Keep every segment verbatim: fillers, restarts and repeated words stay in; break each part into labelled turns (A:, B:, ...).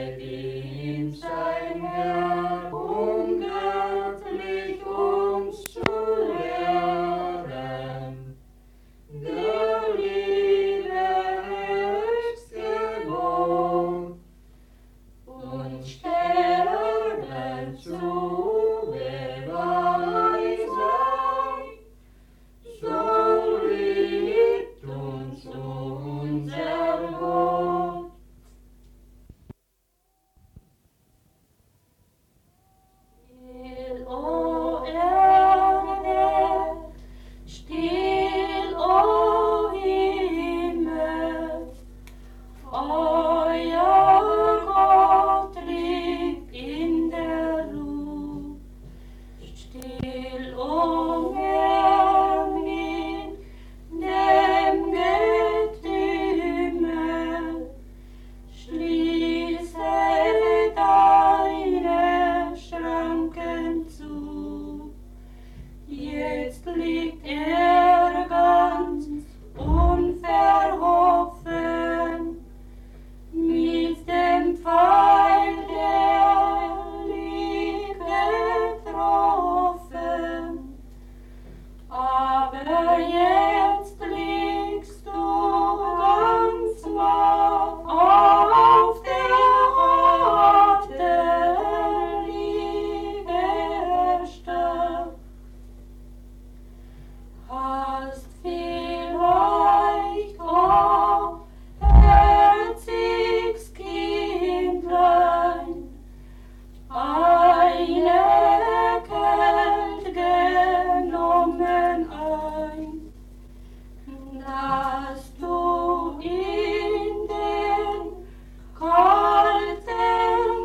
A: verdient sein Herr, um göttlich uns zu lehren. Der Liebe höchste Gebot und Sterne zu Beweisung, so liebt uns unser Gott. Still, o Erde, still, o Himmel, euer Gott liegt in der Ruhe. Still, o Meer, mit dem Getümmel, schließe deine Schranken zu. Jetzt liegt er ganz unverhoffen, mit dem Pfeil der Liebe getroffen. Aber jetzt liegst du ganz wach auf der harten Liegestelle. Hast vielleicht, o herziges Kindlein, eine Kälte genommen ein, dass du in den kalten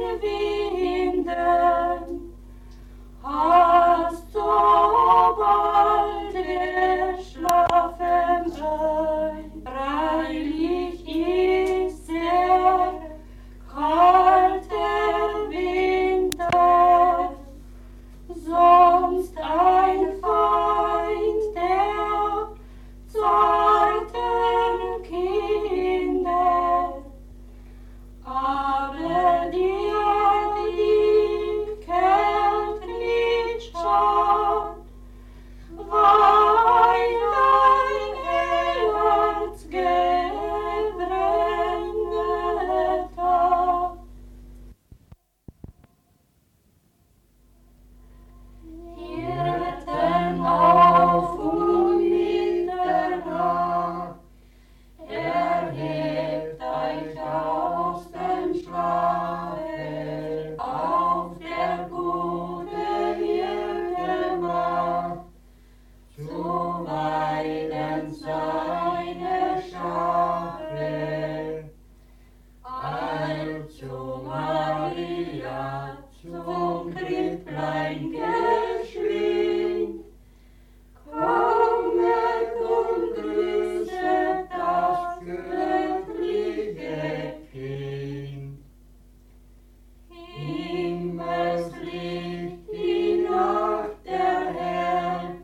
A: Winden hast so bald geschlafen ein. Freilich ist der kalte Winter sonst ein Feind der zarten Kinder, aber dir die Kälte nicht schadet, weil dein Herz gebrannt hat. Hirten auf um Mitternacht, erhebt euch aus dem Schlafe, auf der gute Hirte macht, zu weiden seine Schafe. Eilt zu Maria, zum Kripplein geschwind, kommet und grüßet das göttliche Kind. Himmelslicht die Nacht erhellt,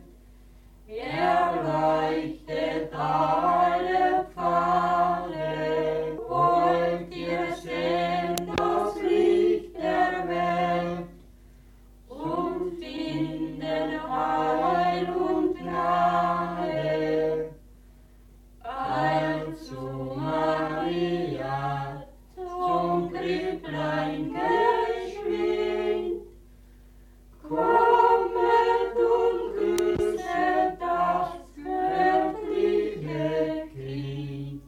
A: erleuchtet alle Pfade. Wollt ihr sehen das Licht der Welt und finden Heil und Gnade? Eilt zu Maria, zum Kripplein geschwind, kommet und grüßet das göttliche Kind.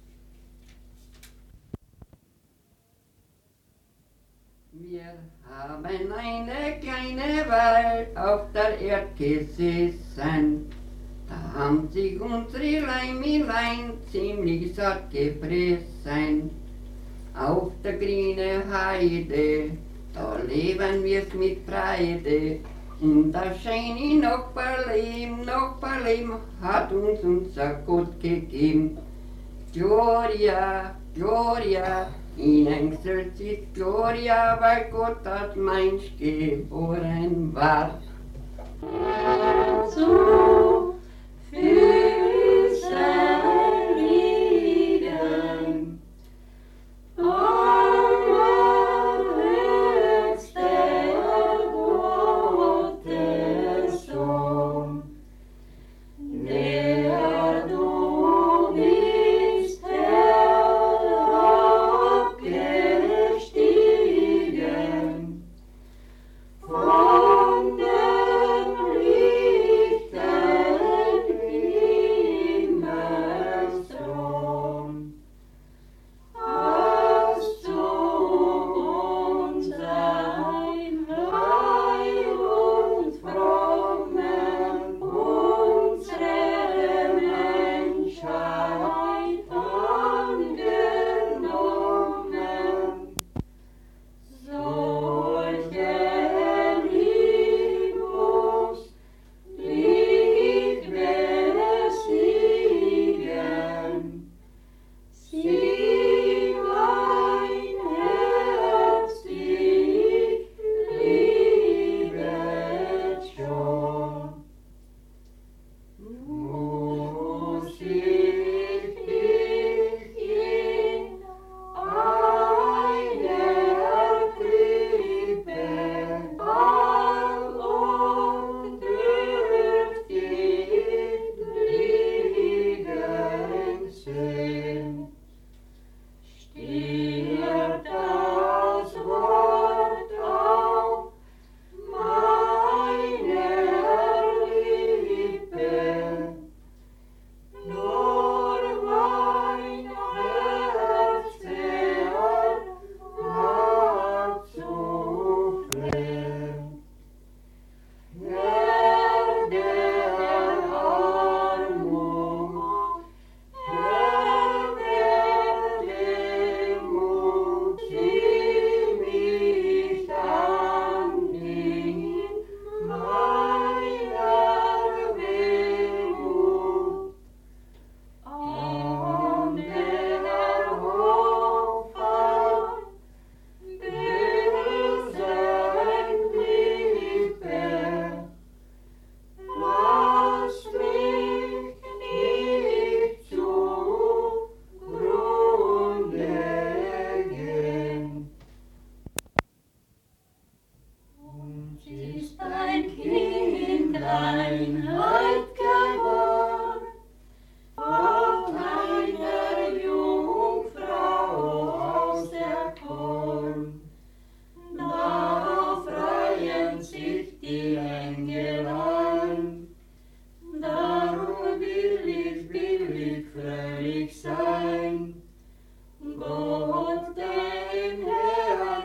B: Wir haben eine kleine Welt auf der Erde gesessen. Da haben sich unsere Leimilein ziemlich satt gefressen. Auf der grünen Heide, da leben wir's mit Freude. Und das scheine Nachbarleben, Nachbarleben hat uns unser Gott gegeben. Gloria, Gloria, in Engels ist Gloria, weil Gott als Mensch geboren war.
A: Zu Füßen liegen, Amen.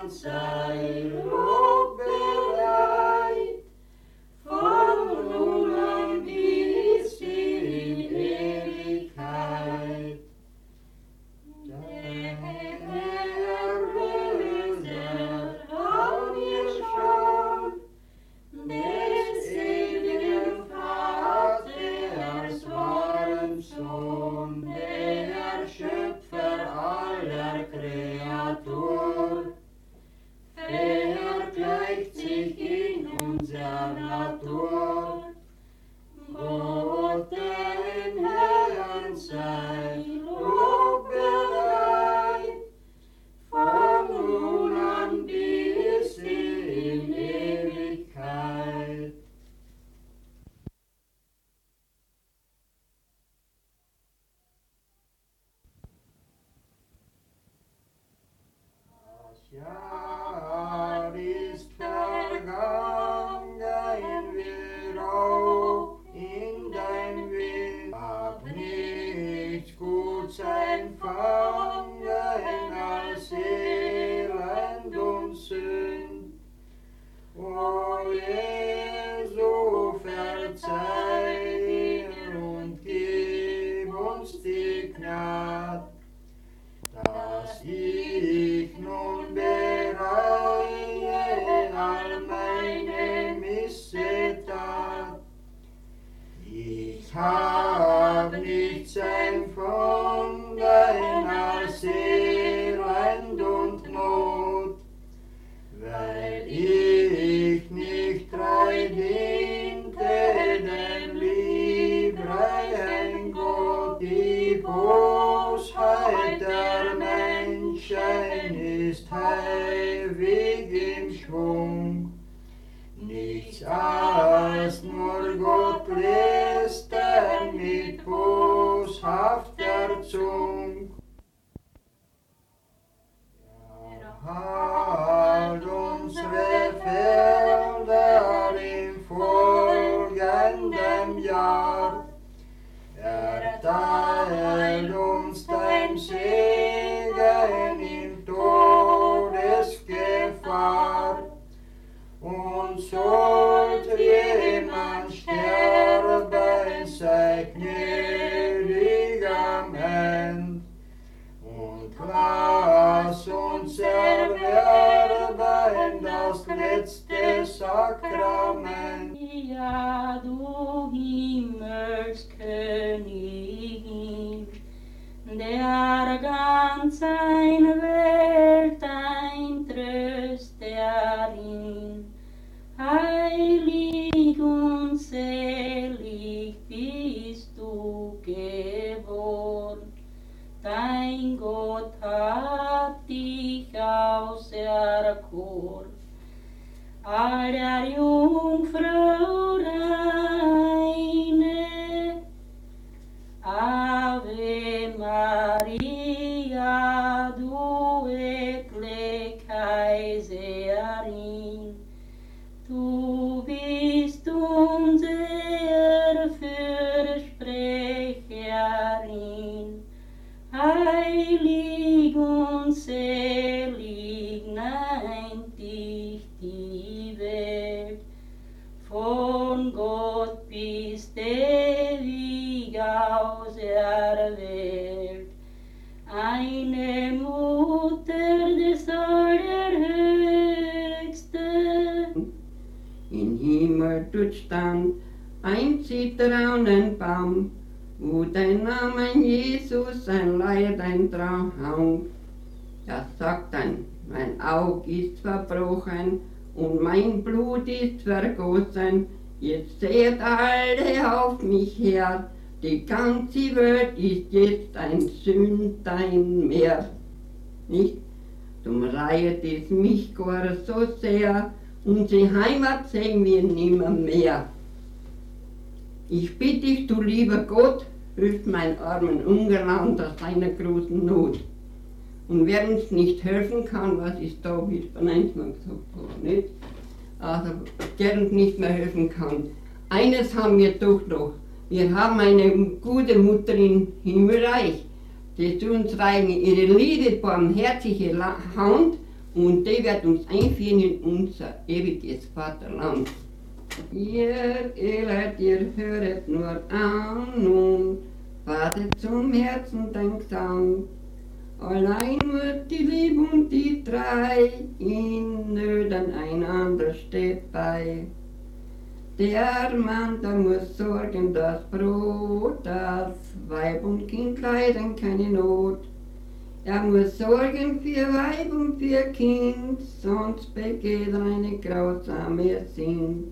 A: sei Lob bereit, von nun an bis in Ewigkeit. Der Erlöser hat mir schon des ewigen Vaters wahren Sohn, der Schöpfer aller Kreatur, vergleicht sich in unserer Natur. Gott dem Herrn sei Lob bereit, von nun an bis in Ewigkeit. Das Jahr ist vergangen, wir auch in dein Wind. Hab nicht Gutes empfangen als Elend und Sünd. O Jesu, verzeih und gib uns die Gnade, dass ich nun bereue all meine Missetat. Ich hab nichts empfunden als Elend und Not, weil ich nicht treu diente dem liebreichen Gott. Die Bosheit der Menschen ist ewig im Schwung. Nichts als nur Gott lästern mit boshafter Zung. Halt unsere Felder im folgenden Jahr. Erteil uns dein Segen in Todesgefahr. Und sollte jemand sterben, sei gnädig am End. Und lass uns erwerben das letzte Sakrament.
C: Ja, du Himmelskönigin, der ganz ein Welt eintrösterin, heilig und selig bist du geboren. Dein Gott hat dich auserkoren, aller Jungfrau reine. Ave Maria, du edle Kaiserin, du bist unsere Fürsprecherin, heilig und selig nennt dich die Welt. Von Gott bist ewig auserwählt, eine Mutter des Allerhöchsten.
B: In Himmel tut stand ein Zitronenbaum, wo dein Name Jesus ein Leid ein Traum. Er sagt dann, mein Aug ist verbrochen und mein Blut ist vergossen. Jetzt seht alle auf mich her, die ganze Welt ist jetzt ein Sündenmeer. Nicht? Drum reihet es mich gar so sehr, unsere Heimat sehen wir nimmer mehr. Ich bitte dich, du lieber Gott, hilf mein armen Ungerland aus seiner großen Not. Und wer uns nicht helfen kann, was ist da, wie es von einmal gesagt worden, nicht? Also, der uns nicht mehr helfen kann. Eines haben wir doch noch. Wir haben eine gute Mutter im Himmelreich, die zu uns reichen ihre liebe, barmherzige Hand Und die wird uns einführen in unser ewiges Vaterland. Ihr Elend, ihr höret nur an und wartet zum Herzen den Gesang. Allein nur die Liebe und die drei, in Nöten einander steht bei. Der Mann, der muss sorgen, das Brot, das Weib und Kind leiden keine Not. Er muss sorgen für Weib und für Kind, sonst begeht er eine grausame Sinn.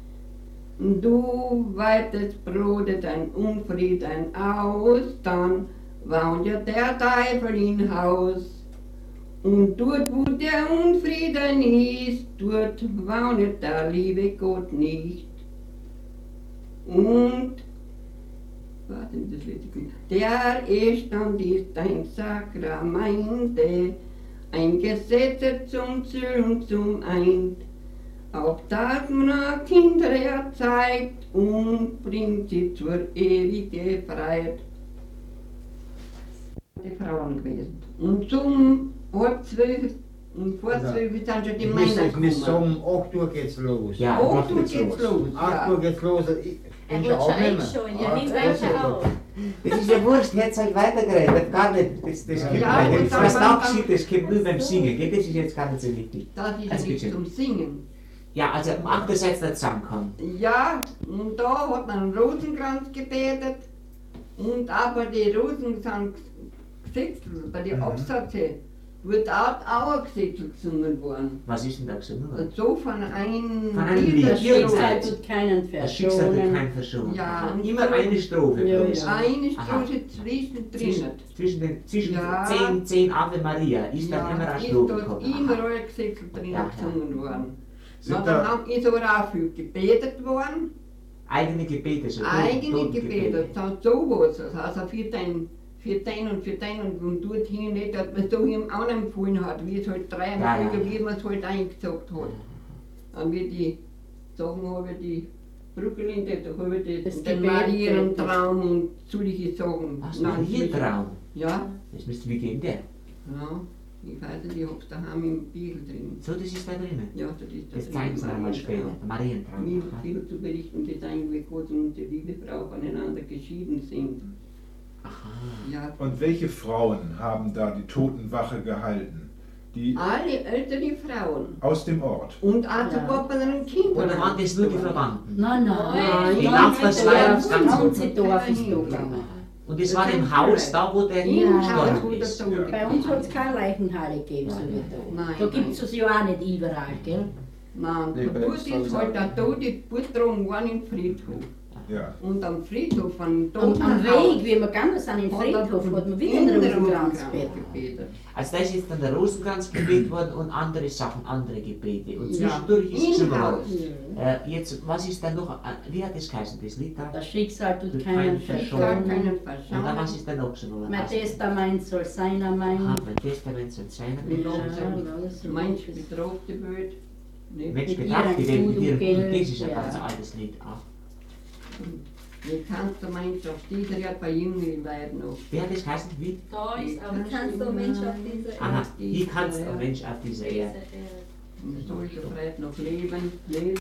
B: Du weitest Brotet ein Unfrieden aus, dann wohnt ja der Teufel in Haus. Und dort, wo der Unfrieden ist, dort wohnet der liebe Gott nicht. Und, warte, das letzte, der Ehestand ist ein Sakramente, ein Gesetz zum Ziel und zum Eid. Auch das man Kinder erzeigt und bringt sie zur ewigen Freiheit. Die Frauen gewesen. Und zum halb zwölf und vor zwölf sind schon die Männer
A: Bis
B: gekommen.
A: um acht Uhr geht's los.
D: Ja,
B: Oh,
D: acht
B: du
D: geht's
B: geht's
D: los.
B: los.
A: acht
B: Ja.
A: Uhr geht's los. Ich
C: Er
A: bin
C: wird
A: schon
C: schon
A: abnehmen.
C: einschauen, ja,
A: Ah,
C: wie
A: das
C: weit
A: ist
C: er
A: ja
C: auch.
D: Das ist ja wurscht, jetzt halt weitergeredet, gar nicht. Das, das
A: Ja,
D: gibt
B: ja,
D: nicht.
B: und
D: Das, was
B: dann-
D: da geschieht, das kommt nur beim Singen, gell? Das ist jetzt gar nicht so wichtig.
B: Das ist
D: Also
B: nicht
D: bitte.
B: zum Singen.
D: Ja, also am achten seid ihr zusammengekommen.
B: Ja, und da hat man einen Rosenkranz gebetet und auch bei den Rosenkranzgesetzeln, bei den
A: Mhm.
B: Absätze, wird auch Auergesetzel gesungen worden.
D: Was ist denn da gesungen worden?
B: Und so von einem
D: Von einem
B: Lied,
D: Lied.
B: das
C: Das
D: Ja,
C: Schicksal
D: ja.
C: tut keinen
D: Das Schicksal wird
C: verschonen.
D: kein Verschonen.
B: Ja,
D: Aha.
B: und
D: Immer
B: so-
D: eine Strophe.
C: Ja,
D: bloß.
C: ja.
B: eine
D: Aha.
B: Strophe zwischendrin.
D: Zwischen, zwischen, den, zwischen
B: Ja.
D: zehn, zehn Ave Maria ist dann immer eine
B: ist
D: Strophe
B: dort
D: gekommen.
B: immer
D: Aha.
B: alle Gesetzel drin
D: Ja, ja.
B: gesungen worden.
A: Sind
B: Na, dann
A: da-
B: haben- ist aber auch viel gebetet worden.
D: Eigene Gebete, so
B: Eigene
D: Totengebete.
B: Gebete, das ist sowas. Also für den, für den und für den und, und dorthin nicht, dass man so ihm auch empfohlen hat, wie es halt drei
D: Ja, ja,
B: Folge,
D: ja.
B: wie man es halt eingesagt hat. Dann wird die sagen, habe ich die Brückelinde, da habe ich
C: Das
B: das, den
C: Gebet
B: Marientraum und solche Sachen.
D: Was,
B: Nein,
D: Marientraum?
B: Ja,
D: Das müsste, wie geht der?
B: ja. Ich weiß nicht, ich hab's daheim im Bibel drin.
D: So, das ist da drinnen.
B: Ja, das ist
D: Das
B: drin,
D: zeigen sie dann mal später.
B: Marientraum.
D: Der Marientraum.
B: Wie
D: Aha.
B: viel zu berichten, dass eigentlich Gott und unsere liebe Frau voneinander geschieden sind.
D: Aha.
B: Ja,
A: Und welche Frauen haben da die Totenwache gehalten? Die
B: alle ältere Frauen
A: aus dem Ort.
B: und auch
C: Ja.
B: sogar bei den Kindern.
D: Oder waren das nur die Verwandten?
C: Nein, nein.
D: Die
C: Nein,
D: Nachbarschaft,
C: das
D: ganz
C: ganze
D: gut.
C: Dorf ist da gegangen.
D: Und das war im Haus, da wo der
B: Im
C: Ja.
B: Haus, wo
D: gestorben
B: der
D: ist.
B: Tod
A: Ja.
C: Bei uns hat es keine Leichenhalle gegeben, so wie da.
B: Nein,
C: Da gibt
B: nein.
C: es es ja auch nicht überall, gell?
B: Nein,
E: Nee, bei
B: der
E: uns
B: Tod ist
E: soll's
B: halt der Tod getragen worden im Friedhof.
A: Ja.
B: Und am Friedhof von
C: Am, am Weg, wie wir gegangen sind in den Friedhof, hat man wieder den Rosenkranz gebetet.
B: gebetet.
D: Also da ist jetzt dann der Rosenkranz gebetet worden und andere Sachen, andere Gebete. Und
B: Ja.
D: zwischendurch ist
B: Im
D: gesungen worden.
B: Haus.
D: Äh, jetzt, was ist dann noch, äh, wie hat das geheißen, das Lied da?
C: Das Schicksal tut
D: Tut
C: keinen
D: keinen
B: Ich kann
C: verschonen.
B: keinen
D: Und dann was
B: verschauen.
D: ist dann noch gesungen worden?
C: Mein
D: Also,
C: Testament soll seiner Meinung.
D: aha, mein Testament soll sein.
B: Wie
C: Ja,
B: lange
C: alles so.
B: Mensch betragte Welt. Nicht
D: Mensch
C: Mit
D: betrachtet
C: ihrem
D: den mit ihrem
C: Voodoo-Geld,
D: Blut, das ist ein
C: ja.
D: ganz altes Lied auch.
B: Wie kannst du Mensch auf dieser Erde bei jüngeren Leuten noch?
D: Wie hat das geheißen? Wie?
F: Da ist auch
G: Du kannst doch Mensch auf diese
D: Aha,
G: Erde.
D: wie kannst du ein Mensch auf dieser Erde?
B: Und solche Freude noch leben, leben.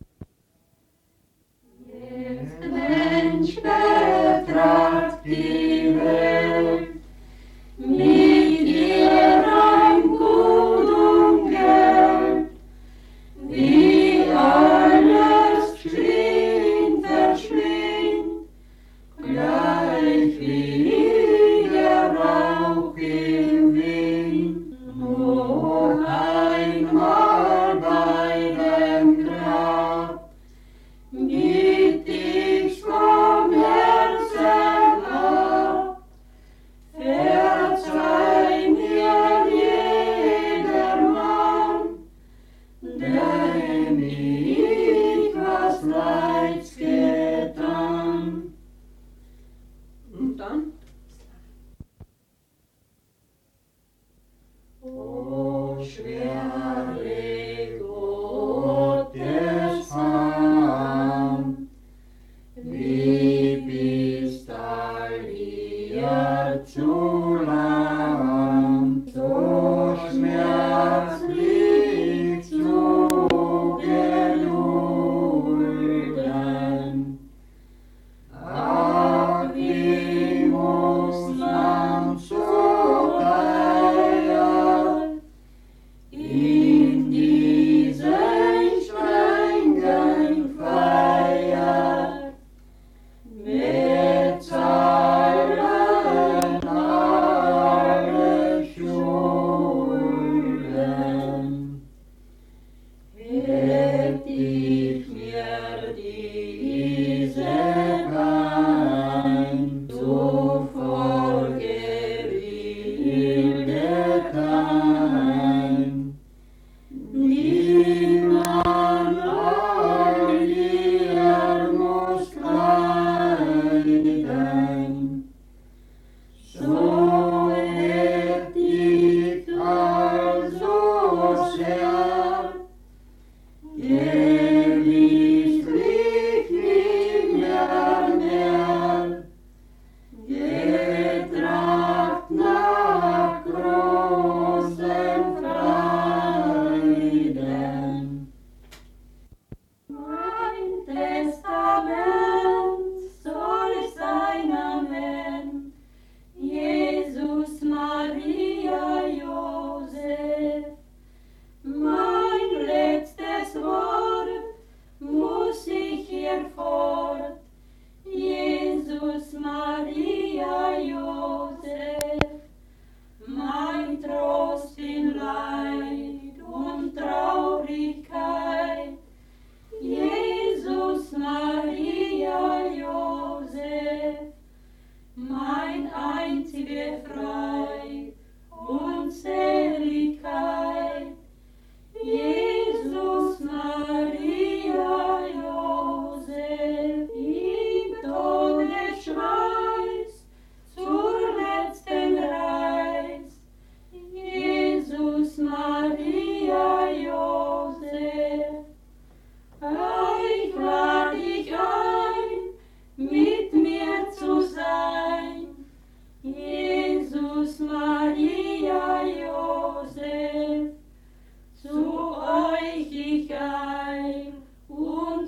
C: Mensch betracht die Welt mit ihrem Gut und Geld, wie alles schwingt, verschwingt, gleich wie der Rauch im Wind. Nur einmal bei dem Grab Gib dich vom Herzen an.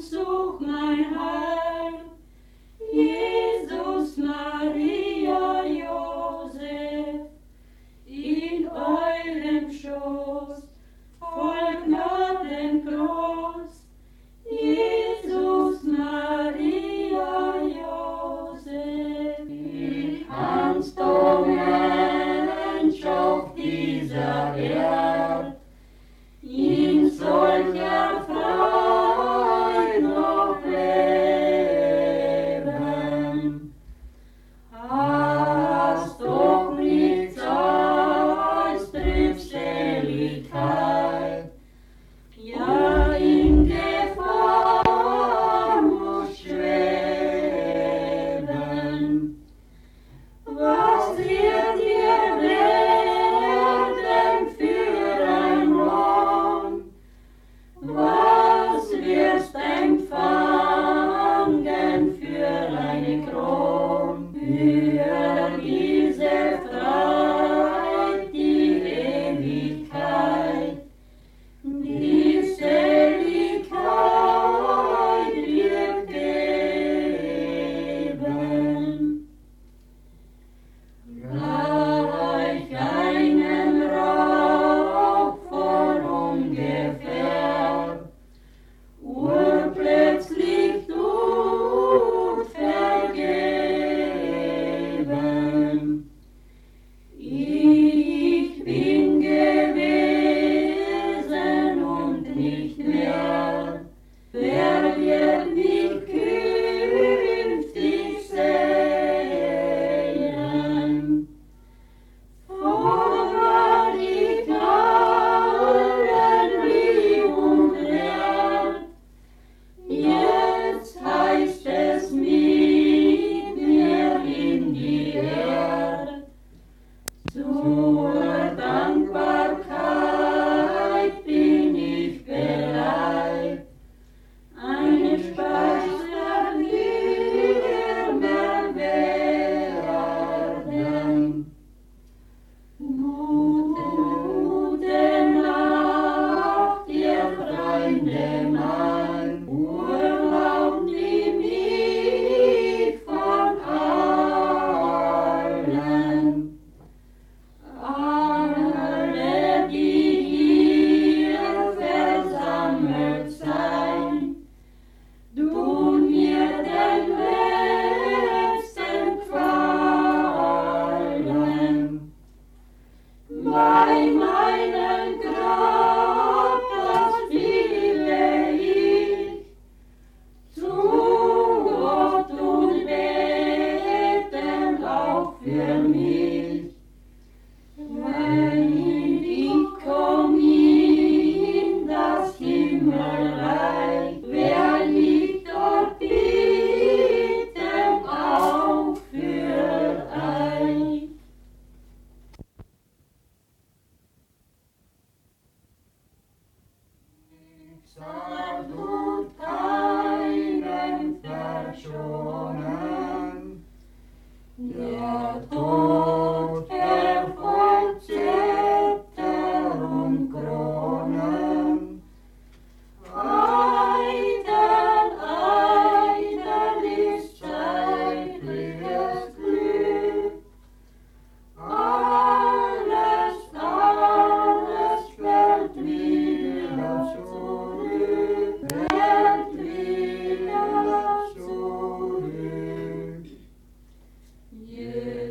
E: such mein Heil. Jesus, Maria, Josef, in eurem Schoß, voll Gnaden groß. Jesus, Maria, Josef, wie kannst du Mensch auf dieser Erde in solcher Freiheit noch leben? Hast doch nichts als Trübseligkeit, ja in Gefahr muss schweben. Was wird dir werden für ein Lohn? Was wirst empfangen für eine Kron? Für diese Freiheit, die Ewigkeit, die Seligkeit wird geben. Gleich einem Rauch von ungefähr, urplötzlich tut vergeben. Ich bin gewesen und nicht mehr, wer wird mich künftig sehen? Vorher ich allen lieb und wert, jetzt heißt es mit mir in die Erde. Zur Dankbarkeit bin ich bereit, einen Speis der Wärme werden. Gute Nacht, ihr Freunde mein, Urlaub nimm ich von allen. Alle, die hier versammelt sein, tun mir den letzten Gefallen. Bei meinem Grab, das liebe ich, zu Gott und beten auch für mich. Wenn ich komm in das Himmelreich, wer ich dort bitten auch für euch. Schicksal tut keinen verschonen, der Tod verfolgt Zepter und Kronen. Eitel, eitel ist zeitliches Glück, alles, alles fällt wieder zurück, fällt wieder zurück. Yeah.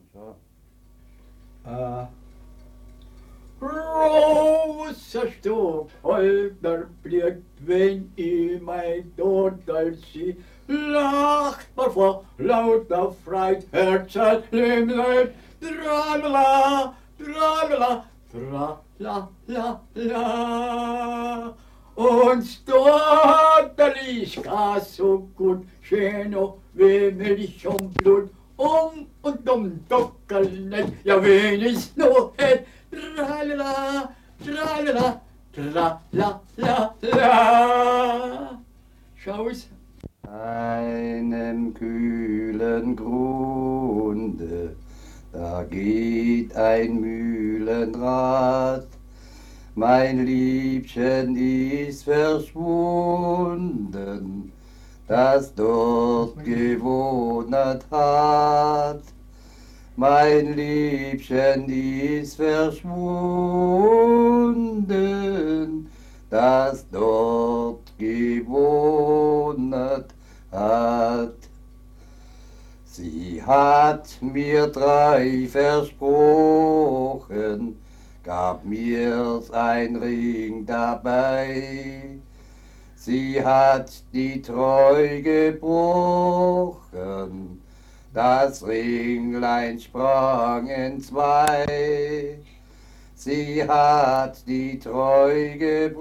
F: Äh. Rosa Stock, holder blickt, wenn ich mein Tochter sieh, lacht man vor lauter Freit, Herzl im Leib, tralala, tralala, tralala, und Stotterlichka so gut, schöner wie Milch und Blut, um und um Dockerlet, ja wen ich noch hätt, tralala, tralala, tralalala. Schau's.
G: Einem kühlen Grunde, da geht ein Mühlenrad. Mein Liebchen ist verschwunden, das dort gewohnt hat. Mein Liebchen ist verschwunden, das dort gewohnt hat. Sie hat mir drei versprochen, gab mir's ein Ring dabei. Sie hat die Treu gebrochen, das Ringlein sprang entzwei. Sie hat die Treu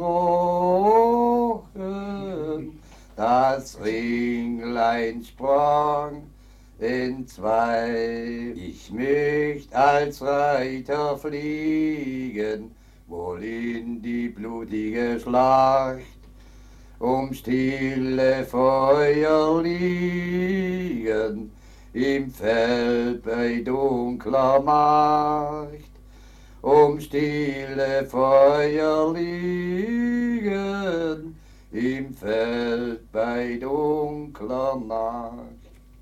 G: gebrochen, das Ringlein sprang entzwei. Ich möcht als Reiter fliegen, wohl in die blutige Schlacht, um stille Feuer liegen, im Feld bei dunkler Macht. Um stille Feuer liegen, im Feld bei dunkler Nacht.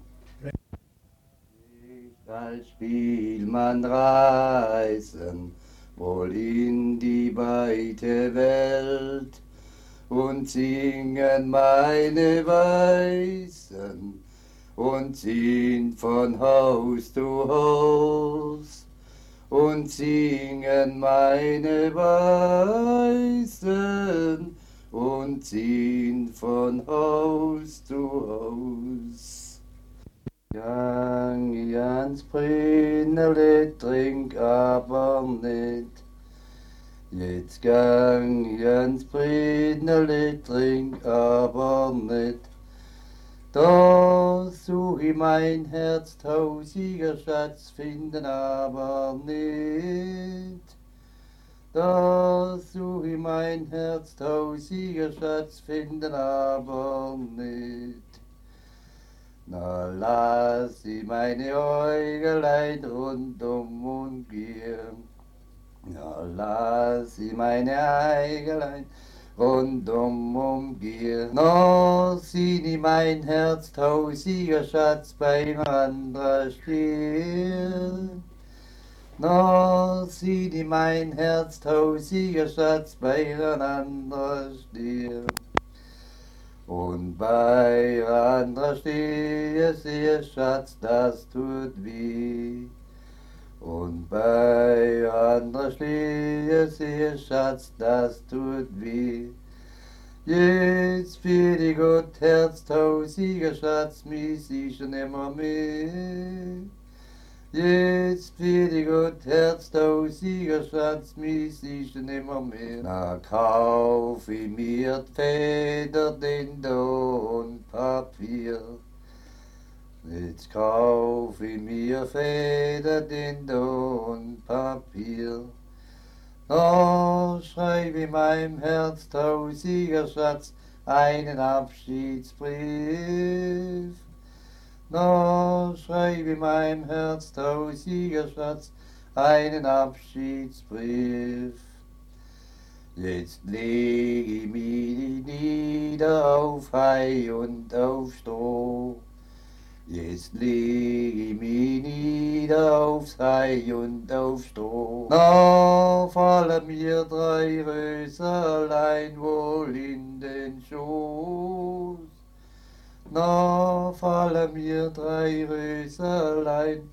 G: Nicht als Spielmann reisen, wohl in die weite Welt, und singen meine Weisen, und ziehen von Haus zu Haus, und singen meine Weisen, und ziehen von Haus zu Haus. Gang ich ans Brennerle, trink aber nicht. Jetzt gang ich ans Brennerle, trink aber nicht. Da such ich mein Herz, tausiger Schatz, finden aber nicht. Da such ich mein Herz, tausiger Schatz, finden aber nicht. Na lass ich meine Äugelein rundum und gehen. Na lass ich meine Äugelein rundum umgehen. Noch sieh ich mein Herz, tausiger Schatz, beim anderen stehen. Noch sieh ich mein Herz, tausiger Schatz, beieinander stehen. Und beieinander stehe, sehe Schatz, das tut weh. Und beieinander stehe, sehe Schatz, das tut weh. Jetzt für die Gott Herz, tausiger Schatz, mich siehst du nimmer mehr. Jetzt für die Gott Herz, tausiger Schatz, mich siehst du nimmer mehr. Na kauf ich mir Feder, Tinte und Papier. Jetzt kauf ich mir Feder, Tinte und Papier. Noch schreib ich meinem Herz, tausiger Schatz, einen Abschiedsbrief. Noch schreib ich meinem Herz, tausiger Schatz, einen Abschiedsbrief. Jetzt leg ich mich nieder auf Hai und auf Stroh. Jetzt leg ich mich nieder aufs Hai und auf Stroh. Noch fallen mir drei Röserlein wohl in den Schoß. Noch fallen mir drei Röserlein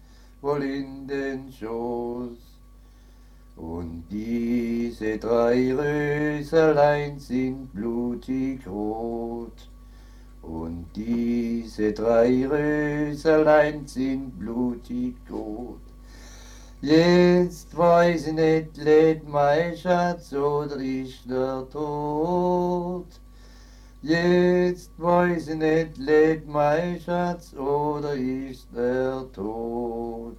G: voll in den Schoß. Und diese drei Röselein sind blutig rot. Und diese drei Röselein sind blutig rot. Jetzt weiß ich nicht, lebt mein Schatz oder ist er tot? Jetzt weiß ich nicht, lebt mein Schatz oder ist er tot?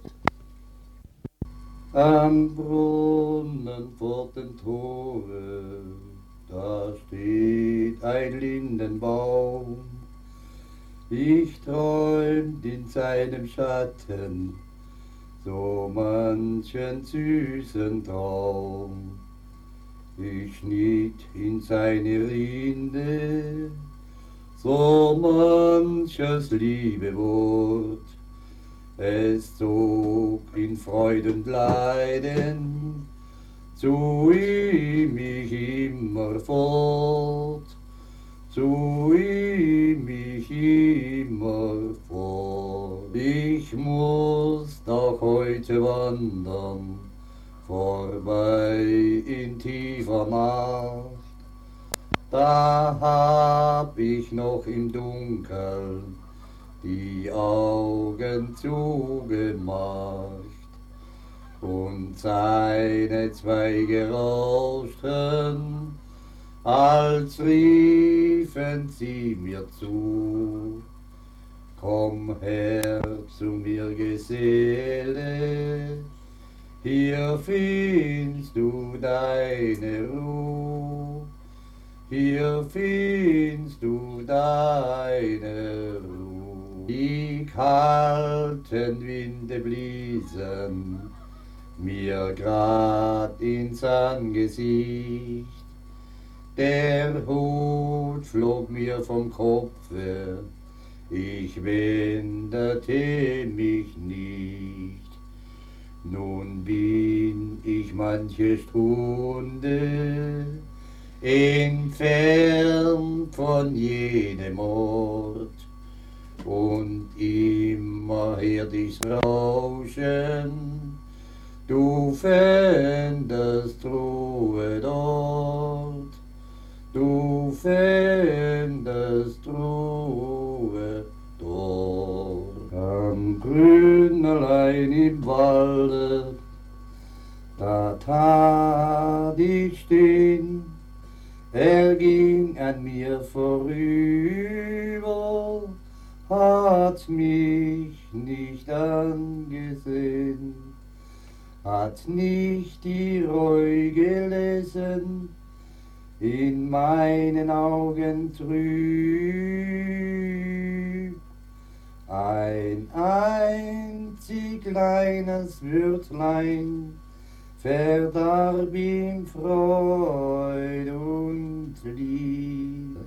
G: Am Brunnen vor dem Tore, da steht ein Lindenbaum. Ich träumt in seinem Schatten so manchen süßen Traum. Ich schnitt in seine Rinde so manches liebe Wort. Es zog in Freud und Leiden zu ihm ich immer fort, zu ihm ich immer fort. Ich muss doch heute wandern, vorbei in tiefer Nacht. Da hab ich noch im Dunkeln die Augen zugemacht und seine Zweige rauschten, als riefen sie mir zu. Komm her zu mir, Geselle, hier findest du deine Ruhe, hier findest du deine Ruhe. Die kalten Winde bliesen mir grad ins Angesicht, der Hut flog mir vom Kopfe, ich wendete mich nicht. Nun bin ich manche Stunde entfernt von jedem Ort und immer hört ich's Rauschen, du fändest Ruhe dort, du fändest Ruhe dort. Am Grünelein im Walde, da tat ich stehen, er ging an mir vorüber, hat mich nicht angesehen, hat nicht die Reu gelesen, in meinen Augen trüb. Ein einzig kleines Würzlein verdarb ihm Freud und Liebe.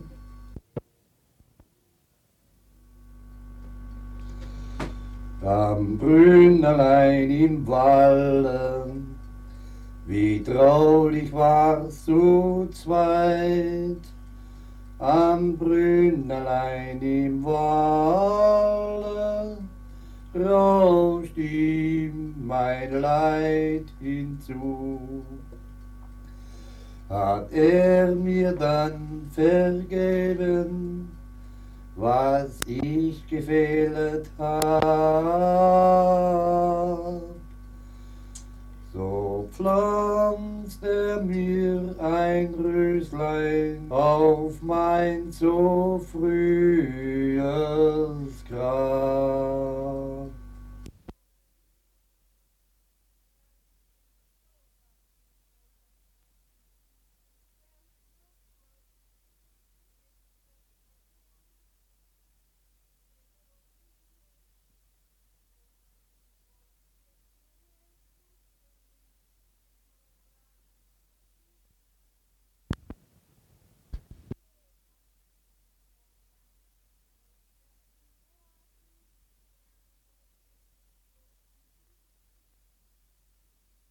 G: Am Brünnelein im Walde, wie traulich war's zu zweit. Am Brünnelein im Walde rauscht ihm mein Leid hinzu. Hat er mir dann vergeben, was ich gefehlt hab, so pflanzt er mir ein Röslein auf mein so frühes Grab.